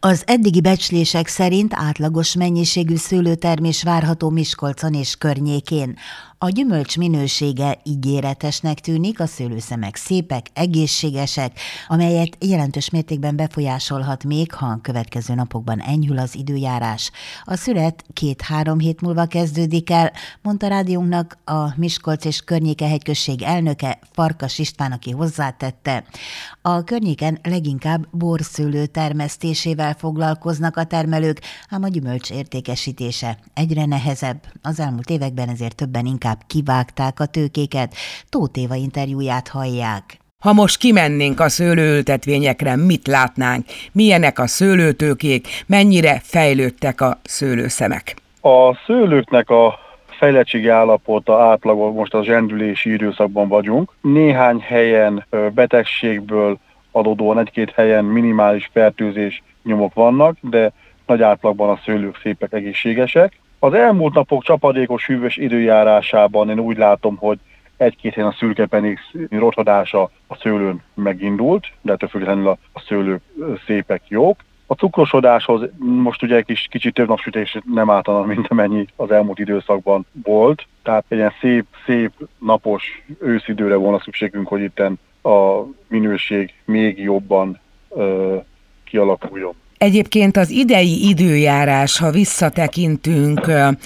Az eddigi becslések szerint átlagos mennyiségű szőlőtermés várható Miskolcon és környékén. A gyümölcs minősége ígéretesnek tűnik, a szőlőszemek szépek, egészségesek, amelyet jelentős mértékben befolyásolhat még, ha a következő napokban enyhül az időjárás. A szület 2-3 hét múlva kezdődik el, mondta rádiónknak a Miskolc és környéke hegyközség elnöke, Farkas István, aki hozzátette. A környéken leginkább borszőlő termesztésével foglalkoznak a termelők, ám a gyümölcs értékesítése egyre nehezebb. Az elmúlt években ezért többen inkább kivágták a tőkéket. Tóth Éva interjúját hallják. Ha most kimennénk a szőlőültetvényekre, mit látnánk? Milyenek a szőlőtőkék, mennyire fejlődtek a szőlőszemek? A szőlőknek a fejlettségi állapota átlagos, most a zsendülési időszakban vagyunk. Néhány helyen betegségből adódóan, egy-két helyen minimális fertőzés nyomok vannak, de nagy átlagban a szőlők szépek, egészségesek. Az elmúlt napok csapadékos, hűvös időjárásában én úgy látom, hogy egy-két helyen a szürkepenész rothadása a szőlőn megindult, de ettől függetlenül a szőlők szépek, jók. A cukrosodáshoz most ugye egy kicsit több napsütés nem általán, mint amennyi az elmúlt időszakban volt. Tehát egy ilyen szép napos őszidőre volna szükségünk, hogy itten a minőség még jobban kialakuljon. Egyébként az idei időjárás, ha visszatekintünk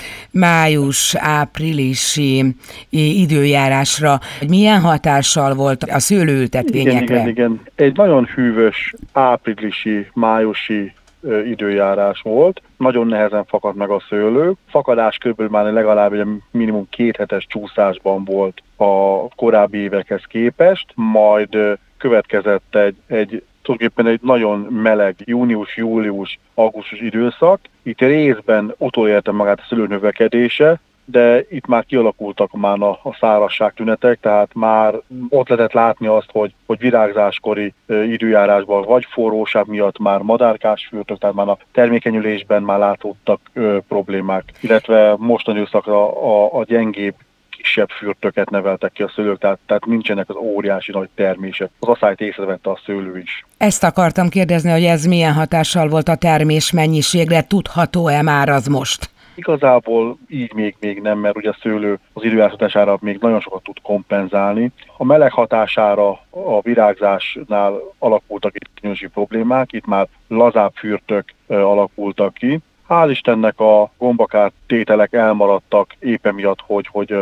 május-áprilisi időjárásra, milyen hatással volt a szőlőültetvényekre? Igen. Egy nagyon hűvös áprilisi, májusi időjárás volt. Nagyon nehezen fakadt meg a szőlő. Fakadás körülbelül már legalább egy minimum 2 hetes csúszásban volt a korábbi évekhez képest, majd következett tulajdonképpen egy nagyon meleg június, július, augusztus időszak. Itt részben utolérte magát a szőlő növekedése, de itt már kialakultak már a szárazság tünetek, tehát már ott lehetett látni azt, hogy virágzáskori időjárásban vagy forróság miatt már madárkás fürtök, tehát már a termékenyülésben már látottak problémák, illetve mostani időszakra a gyengébb, kisebb fürtöket neveltek ki a szőlők, tehát nincsenek az óriási nagy termések. Az asszályt észrevette a szőlő is. Ezt akartam kérdezni, hogy ez milyen hatással volt a termés mennyiségre, tudható-e már az most? Igazából így még nem, mert ugye a szőlő az időjárás hatására még nagyon sokat tud kompenzálni. A meleg hatására a virágzásnál alakultak itt bizonyos problémák, itt már lazább fürtök alakultak ki. Hál' Istennek a gombakár tételek elmaradtak éppen miatt, hogy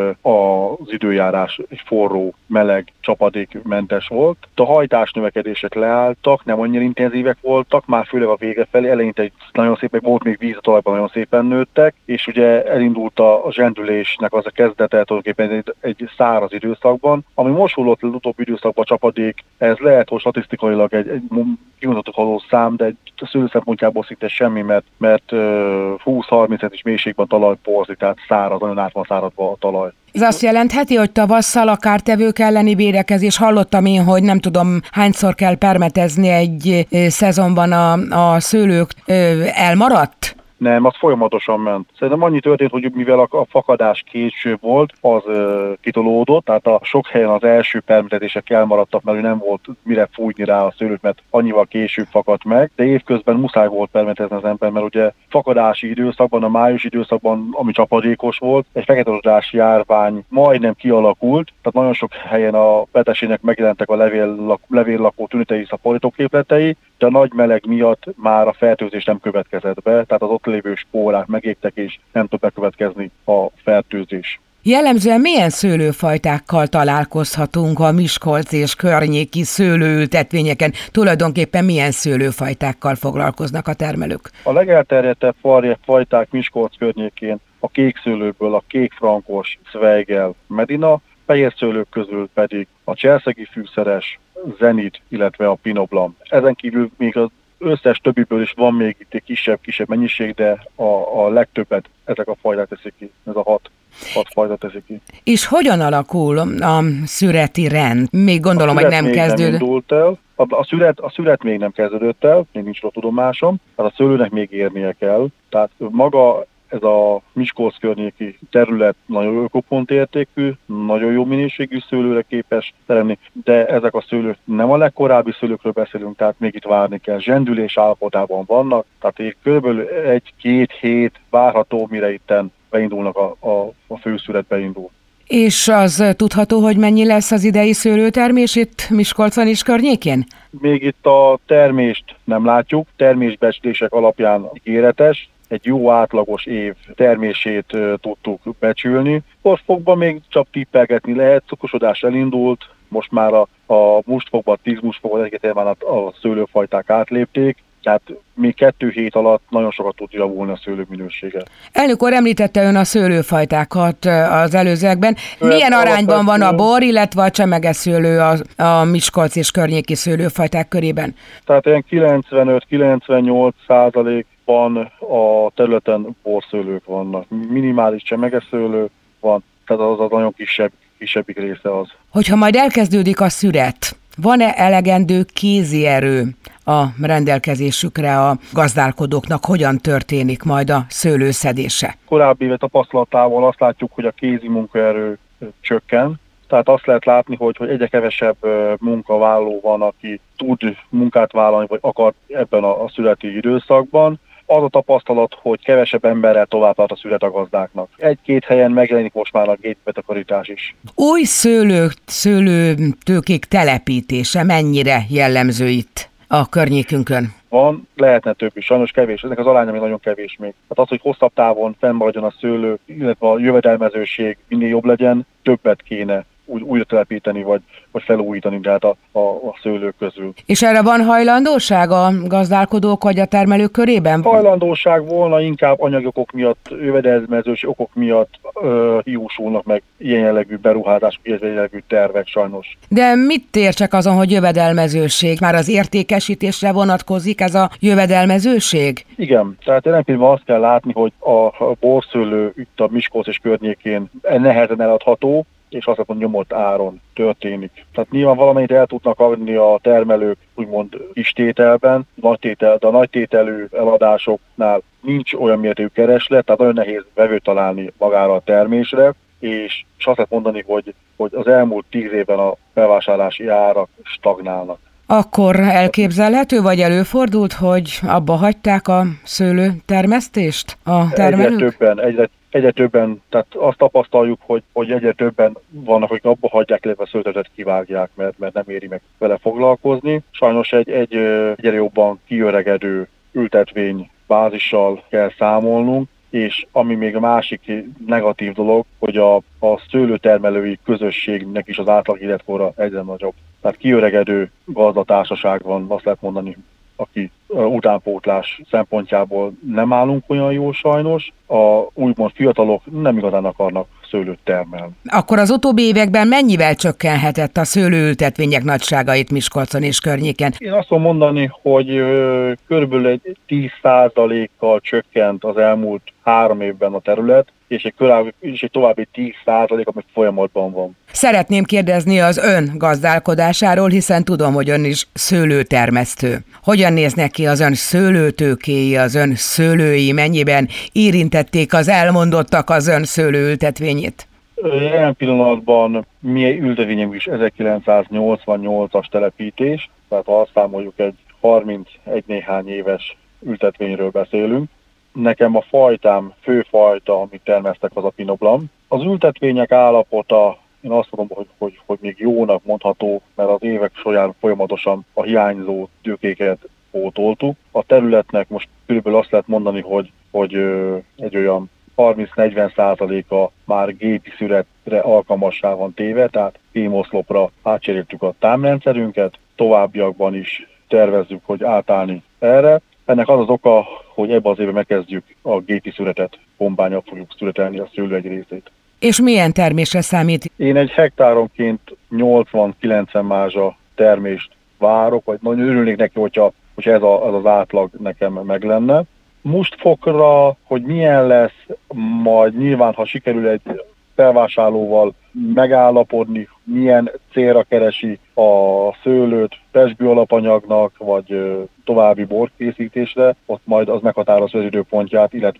az időjárás egy forró, meleg, csapadékmentes volt. A hajtás növekedések leálltak, nem annyira intenzívek voltak, már főleg a vége felé, eleinte nagyon szépen volt még víz a talajban, nagyon szépen nőttek, és ugye elindult a zsendülésnek az a kezdete tulajdonképpen egy száraz időszakban, ami most hullott az utóbbi időszakban a csapadék, ez lehet, hogy statisztikailag egy kimutatható szám, de a szőlő szempontjából szinte semmi, mert 20-30 centis mélységben talaj porzik, tehát szárad, nagyon át van száradva a talaj. Ez azt jelentheti, hogy tavasszal a kártevők elleni védekezés, hallottam én, hogy nem tudom hányszor kell permetezni egy szezonban a szőlők, elmaradt? Nem, az folyamatosan ment. Szerintem annyi történt, hogy mivel a fakadás később volt, az kitolódott, tehát a sok helyen az első permetezések elmaradtak, mert nem volt mire fújni rá a szőlőt, mert annyival később fakadt meg, de évközben muszáj volt permetezni az ember, mert ugye fakadási időszakban, a május időszakban, ami csapadékos volt, egy feketerodási járvány majdnem kialakult, tehát nagyon sok helyen a betegségnek megjelentek a levéllakó tünetei, szaporítóképletei, de a nagy meleg miatt már a fertőzés nem következett be, tehát az ott lévő spórák megégtek, és nem tud bekövetkezni a fertőzés. Jellemzően milyen szőlőfajtákkal találkozhatunk a Miskolc és környéki szőlőültetvényeken? Tulajdonképpen milyen szőlőfajtákkal foglalkoznak a termelők? A legelterjedtebb fajták Miskolc környékén a kékszőlőből a kékfrankos, Zweigel, Medina, fehér szőlők közül pedig a cselszegi fűszeres, Zenit, illetve a Pinot. Ezen kívül még az összes többiből is van még itt egy kisebb mennyiség, de a legtöbbet ezek a fajták teszik ki, ez a hat fajta teszik ki. És hogyan alakul a szüreti rend? Még gondolom, hogy nem kezdődött. A szüret még nem kezdődött el, még nincs róla tudomásom, tehát a szőlőnek még érnie kell. Tehát maga ez a Miskolc környéki terület nagyon ökopont értékű, nagyon jó minőségű szőlőre képes teremni, de ezek a szőlők nem a legkorábbi szőlőkről beszélünk, tehát még itt várni kell. Zsendülés állapotában vannak, tehát így körülbelül 1-2 hét várható, mire itten beindulnak a főszület beindul. És az tudható, hogy mennyi lesz az idei szőlőtermés itt Miskolcon és környékén? Még itt a termést nem látjuk, termésbecslések alapján ígéretes, egy jó átlagos év termését tudtuk becsülni. Borfokban még csak tippelgetni lehet, cukosodás elindult, most már a mustfokban, 10 mustfokban egyiket már a szőlőfajták átlépték, tehát még 2 hét alatt nagyon sokat tud javulni a szőlő minősége. Elnök úr, említette ön a szőlőfajtákat az előzőekben. Milyen arányban van a bor, illetve a csemege szőlő a Miskolc és környéki szőlőfajták körében? Tehát ilyen 95-98%-ban a területen borszőlők vannak. Minimális csemegeszőlő van, tehát az a nagyon kisebbik része az. Hogyha majd elkezdődik a szüret, van-e elegendő kézi erő a rendelkezésükre a gazdálkodóknak, hogyan történik majd a szőlőszedése? Korábbi éve tapasztalatával azt látjuk, hogy a kézi munkaerő csökken, tehát azt lehet látni, hogy egyre kevesebb munkavállaló van, aki tud munkát vállalni, vagy akar ebben a születi időszakban. Az a tapasztalat, hogy kevesebb emberrel tovább tart a szület a gazdáknak. 1-2 helyen megjelenik most már a gépbetakarítás is. Új szőlőtőkék telepítése mennyire jellemző itt a környékünkön? Van, lehetne több is, sajnos kevés. Ennek az aránya még nagyon kevés még. Tehát az, hogy hosszabb távon fennmaradjon a szőlő, illetve a jövedelmezőség minél jobb legyen, többet kéne újra telepíteni, vagy felújítani tehát a szőlők közül. És erre van hajlandóság a gazdálkodók vagy a termelők körében? Hajlandóság volna, inkább anyagi okok miatt, jövedelmezőség okok miatt hiúsulnak meg ilyen jellegű beruházások, ilyen jellegű tervek sajnos. De mit értsek azon, hogy jövedelmezőség? Már az értékesítésre vonatkozik ez a jövedelmezőség? Igen, tehát jelen pillanatban azt kell látni, hogy a borszőlő itt a Miskolc és környékén nehezen eladható, és azt mondom, nyomott áron történik. Tehát nyilván valamelyet el tudnak adni a termelők, úgymond kis tételben, de a nagy tételű eladásoknál nincs olyan mértékű kereslet, tehát nagyon nehéz vevőt találni magára a termésre, és azt lehet mondani, hogy az elmúlt 10 évben a felvásárlási árak stagnálnak. Akkor elképzelhető, vagy előfordult, hogy abba hagyták a szőlőtermesztést a termelők? Egyre többen, tehát azt tapasztaljuk, hogy egyre többen vannak, akik abba hagyják, illetve a szőlőterületet kivágják, mert nem éri meg vele foglalkozni. Sajnos egyre jobban kiöregedő ültetvény bázissal kell számolnunk, és ami még a másik negatív dolog, hogy a szőlőtermelői közösségnek is az átlag életkora egyre nagyobb. Tehát kiöregedő gazdatársaság van, azt lehet mondani, aki utánpótlás szempontjából nem állunk olyan jól sajnos. A úgymond fiatalok nem igazán akarnak szőlőt termelni. Akkor az utóbbi években mennyivel csökkenhetett a szőlőültetvények nagysága itt Miskolcon és környéken? Én azt tudom mondani, hogy körülbelül egy 10%-kal csökkent az elmúlt 3 évben a terület, és egy további 10%, ami folyamatban van. Szeretném kérdezni az ön gazdálkodásáról, hiszen tudom, hogy ön is szőlőtermesztő. Hogyan néznek ki az ön szőlőtőkéi, az ön szőlői, mennyiben érintették az elmondottak az ön szőlőültetvényét? Jelen pillanatban mi ültetvényünk is 1988-as telepítés, tehát ha azt számoljuk, egy 31 néhány éves ültetvényről beszélünk. Nekem a fajtám, főfajta, amit termesztek, az a Pinot. Az ültetvények állapota, én azt mondom, hogy még jónak mondható, mert az évek során folyamatosan a hiányzó tőkéket pótoltuk. A területnek most körülbelül azt lehet mondani, hogy egy olyan 30-40%-a már gépi szüretre alkalmassá van téve, tehát fémoszlopra átcseréltük a támrendszerünket, továbbiakban is tervezzük, hogy átállni erre. Ennek az az oka, hogy ebben az évben megkezdjük a gépi szüretet, bombányal fogjuk szüretelni a szőlő egy részét. És milyen termésre számít? Én egy hektáronként 80-90 mázsa termést várok, vagy nagyon örülnék neki, hogyha ez az átlag nekem meg lenne. Mustfokra, hogy milyen lesz, majd nyilván, ha sikerül egy felvásárlóval megállapodni, milyen célra keresi a szőlőt, pezsgő alapanyagnak, vagy további borkészítésre, ott majd az meghatározza az időpontját, illetve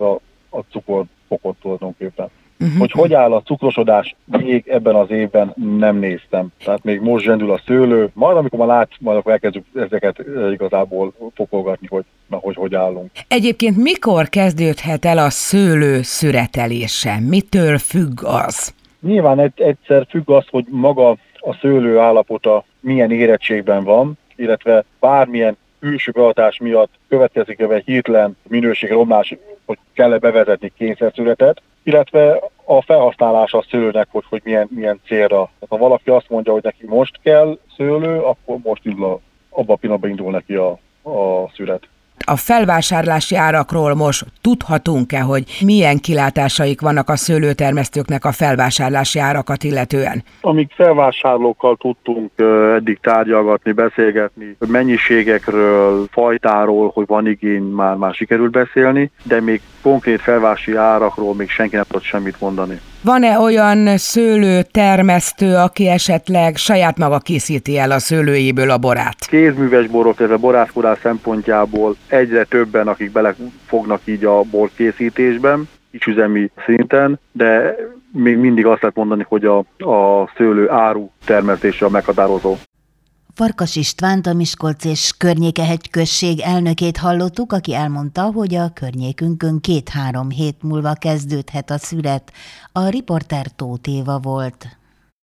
a cukorfokot tulajdonképpen. Hogy áll a cukrosodás, még ebben az évben nem néztem. Tehát még most zsendül a szőlő, majd amikor már akkor elkezdjük ezeket igazából fokolgatni, hogy állunk. Egyébként mikor kezdődhet el a szőlő szüretelése? Mitől függ az? Nyilván egyszer függ az, hogy maga a szőlő állapota milyen érettségben van, illetve bármilyen külső behatás miatt következik egy hirtelen minőségromlás, hogy kell-e bevezetni kényszerszüretet, illetve a felhasználása a szőlőnek, hogy milyen célra. Tehát ha valaki azt mondja, hogy neki most kell szőlő, akkor most abban a pillanatban indul neki a szüret. A felvásárlási árakról most tudhatunk-e, hogy milyen kilátásaik vannak a szőlőtermesztőknek a felvásárlási árakat illetően? Amíg felvásárlókkal tudtunk eddig tárgyalgatni, beszélgetni, mennyiségekről, fajtáról, hogy van igény, már sikerült beszélni, de még konkrét felvásárlási árakról még senki nem tud semmit mondani. Van-e olyan szőlőtermesztő, aki esetleg saját maga készíti el a szőlőjéből a borát? Kézműves borok, illetve borászkodás szempontjából egyre többen, akik belefognak így a borkészítésben, kisüzemi szinten, de még mindig azt lehet mondani, hogy a szőlő áru termesztése a meghatározó. Farkas Istvánt, a Miskolc és Környéke hegyközség elnökét hallottuk, aki elmondta, hogy a környékünkön 2-3 hét múlva kezdődhet a szüret. A riporter Tóth Éva volt.